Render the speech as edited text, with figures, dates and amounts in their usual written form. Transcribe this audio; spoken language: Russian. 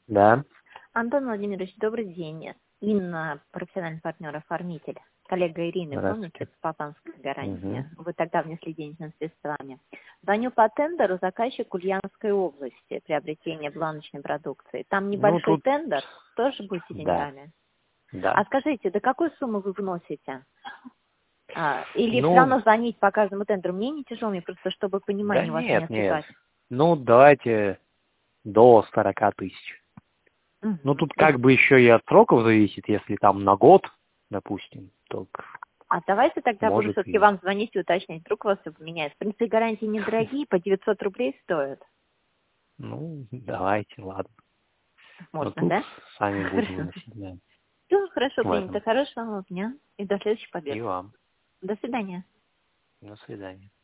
Да. Антон Владимирович, добрый день. Инна, профессиональный партнер-оформитель. Коллега Ирины, помните, Здравствуйте. Папанская гарантия? Угу. Вы тогда внесли денежными средствами. Звоню по тендеру, заказчик Ульяновской области, приобретение бланочной продукции. Там Ну, небольшой тут, тендер, тоже будете да, деньгами? да. А скажите, до какой суммы вы вносите? Или все Ну, равно звонить по каждому тендеру? Мне не тяжело, мне просто, чтобы да понимание у вас не нет. отвлекать. Ну, давайте до 40 тысяч. Ну, Мгм. тут как бы еще и от сроков зависит, если там на год, допустим, то А давайте тогда буду может все-таки и... вам звонить и уточнять, вдруг у вас все поменяется. В принципе, гарантии недорогие, по 900 рублей стоят. Ну, давайте, ладно. Но Можно, тут да? сами будем Хорошо. вносить, да. Все хорошо принято. Ладно. Хорошего вам дня и до следующих И побед. вам. До свидания. До свидания.